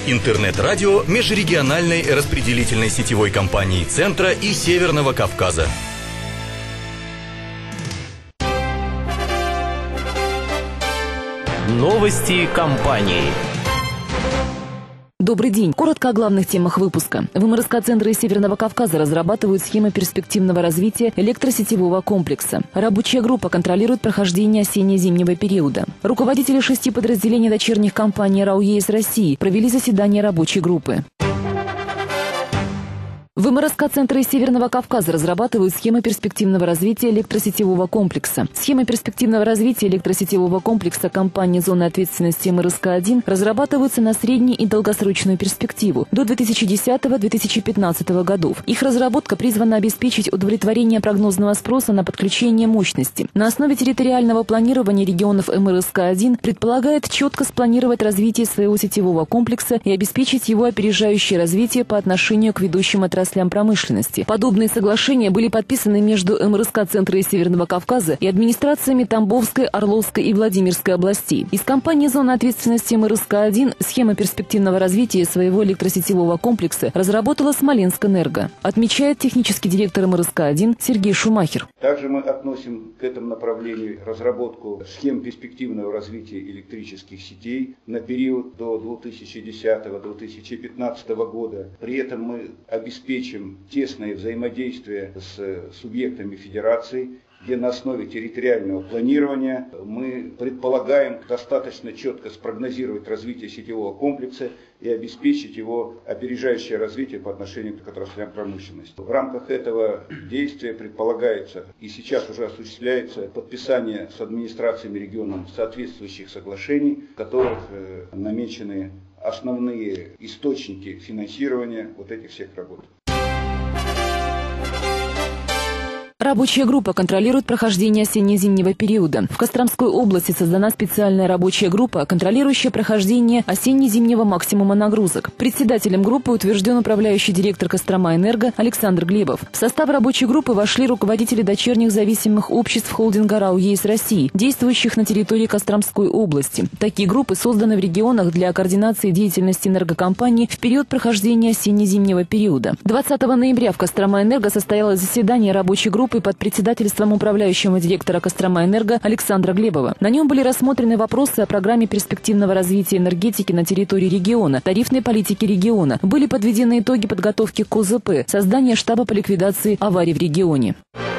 Интернет-радио межрегиональной распределительной сетевой компании Центра и Северного Кавказа. Новости компании. Добрый день. Коротко о главных темах выпуска. В МРСК-центре Северного Кавказа разрабатывают схемы перспективного развития электросетевого комплекса. Рабочая группа контролирует прохождение осенне-зимнего периода. Руководители 6 подразделений дочерних компаний РАО ЕС России провели заседание рабочей группы. В МРСК-центре Северного Кавказа разрабатывают схемы перспективного развития электросетевого комплекса. Схемы перспективного развития электросетевого комплекса компании зоны ответственности МРСК-1 разрабатываются на среднюю и долгосрочную перспективу до 2010-2015 годов. Их разработка призвана обеспечить удовлетворение прогнозного спроса на подключение мощности. На основе территориального планирования регионов МРСК-1 предполагает четко спланировать развитие своего сетевого комплекса и обеспечить его опережающее развитие по отношению к ведущим отраслям промышленности. Подобные соглашения были подписаны между МРСК-центра Северного Кавказа и администрациями Тамбовской, Орловской и Владимирской областей. Из компании зоны ответственности МРСК-1 схема перспективного развития своего электросетевого комплекса разработала Смоленскэнерго, отмечает технический директор МРСК-1 Сергей Шумахер. Также мы относим к этому направлению разработку схем перспективного развития электрических сетей на период до 2010-2015 года. При этом мы обеспечим тесное взаимодействие с субъектами федерации, где на основе территориального планирования мы предполагаем достаточно четко спрогнозировать развитие сетевого комплекса и обеспечить его опережающее развитие по отношению к отраслям промышленности. В рамках этого действия предполагается и сейчас уже осуществляется подписание с администрациями регионов соответствующих соглашений, в которых намечены основные источники финансирования вот этих всех работ. Рабочая группа контролирует прохождение осенне-зимнего периода. В Костромской области создана специальная рабочая группа, контролирующая прохождение осенне-зимнего максимума нагрузок. Председателем группы утвержден управляющий директор Кострома-Энерго Александр Глебов. В состав рабочей группы вошли руководители дочерних зависимых обществ холдинга РАО ЕС России, действующих на территории Костромской области. Такие группы созданы в регионах для координации деятельности энергокомпаний в период прохождения осенне-зимнего периода. 20 ноября в Кострома-Энерго состоялось заседание рабочей группы под председательством управляющего директора Кострома-Энерго Александра Глебова. На нем были рассмотрены вопросы о программе перспективного развития энергетики на территории региона, тарифной политики региона. Были подведены итоги подготовки к ОЗП, создания штаба по ликвидации аварий в регионе.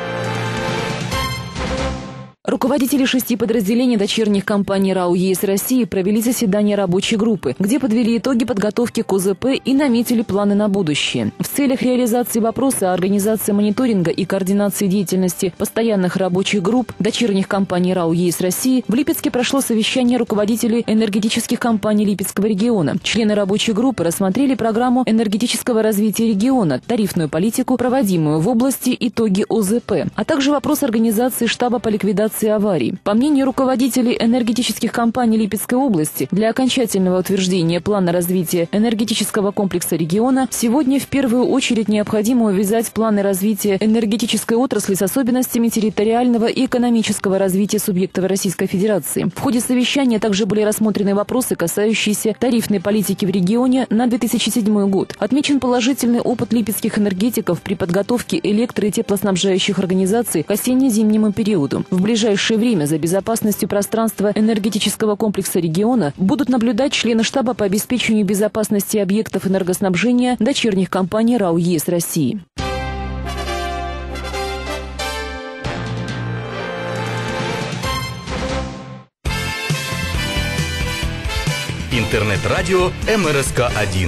Руководители 6 подразделений дочерних компаний РАО ЕС России провели заседание рабочей группы, где подвели итоги подготовки к ОЗП и наметили планы на будущее. В целях реализации вопроса о организации мониторинга и координации деятельности постоянных рабочих групп дочерних компаний РАО ЕС России в Липецке прошло совещание руководителей энергетических компаний Липецкого региона. Члены рабочей группы рассмотрели программу энергетического развития региона, тарифную политику, проводимую в области, итоги ОЗП, а также вопрос организации штаба по ликвидации аварий. По мнению руководителей энергетических компаний Липецкой области, для окончательного утверждения плана развития энергетического комплекса региона сегодня в первую очередь необходимо увязать планы развития энергетической отрасли с особенностями территориального и экономического развития субъектов Российской Федерации. В ходе совещания также были рассмотрены вопросы, касающиеся тарифной политики в регионе на 2007 год. Отмечен положительный опыт липецких энергетиков при подготовке электро- и теплоснабжающих организаций к осенне-зимнему периоду. В ближайшее время за безопасностью пространства энергетического комплекса региона будут наблюдать члены штаба по обеспечению безопасности объектов энергоснабжения дочерних компаний РАО ЕС России. Интернет-радио МРСК-1.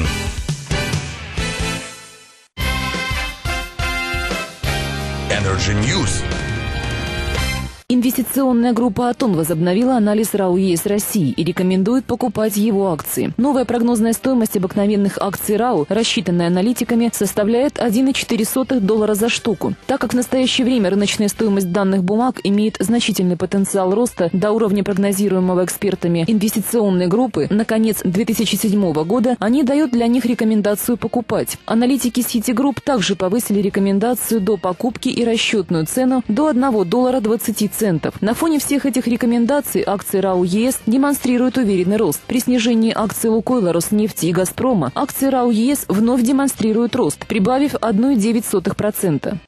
Energy News. Инвестиционная группа «Атон» возобновила анализ РАО ЕС России и рекомендует покупать его акции. Новая прогнозная стоимость обыкновенных акций РАО, рассчитанная аналитиками, составляет $1,04 за штуку. Так как в настоящее время рыночная стоимость данных бумаг имеет значительный потенциал роста до уровня прогнозируемого экспертами инвестиционной группы на конец 2007 года, они дают для них рекомендацию покупать. Аналитики Citigroup также повысили рекомендацию до покупки и расчетную цену до $1,20. 10%. На фоне всех этих рекомендаций акции РАО ЕС демонстрируют уверенный рост. При снижении акций Лукойла, Роснефти и Газпрома акции РАО ЕС вновь демонстрируют рост, прибавив 1,9%.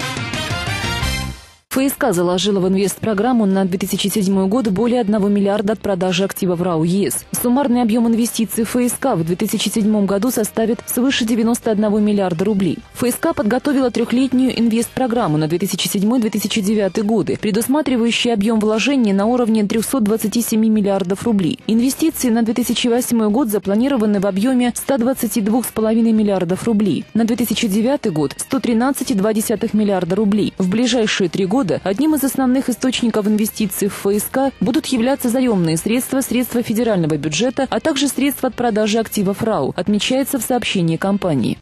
ФСК заложила в инвестпрограмму на 2007 год более 1 миллиарда от продажи активов РАО ЕС. Суммарный объем инвестиций ФСК в 2007 году составит свыше 91 миллиарда рублей. ФСК подготовила трехлетнюю инвестпрограмму на 2007-2009 годы, предусматривающую объем вложений на уровне 327 миллиардов рублей. Инвестиции на 2008 год запланированы в объеме 122,5 миллиардов рублей. На 2009 год – 113,2 миллиарда рублей. В ближайшие 3 года одним из основных источников инвестиций в ФСК будут являться заемные средства, средства федерального бюджета, а также средства от продажи активов РАО, отмечается в сообщении компании.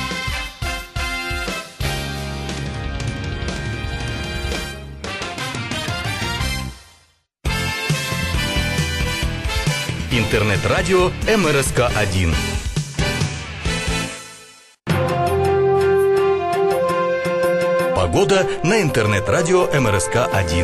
Интернет-радио МРСК-1. Погода на интернет-радио МРСК-1.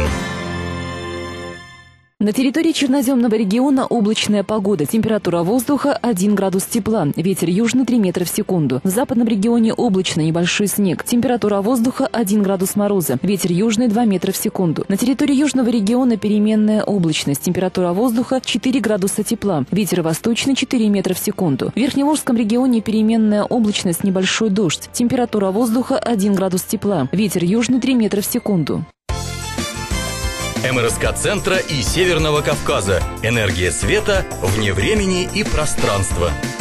На территории Черноземного региона облачная погода. Температура воздуха 1 градус тепла. Ветер южный 3 метра в секунду. В западном регионе облачно, небольшой снег. Температура воздуха 1 градус мороза. Ветер южный 2 метра в секунду. На территории южного региона переменная облачность. Температура воздуха 4 градуса тепла. Ветер восточный 4 метра в секунду. В Верхневолжском регионе переменная облачность, небольшой дождь. Температура воздуха 1 градус тепла. Ветер южный 3 метра в секунду. МРСК-центра и Северного Кавказа. Энергия света вне времени и пространства.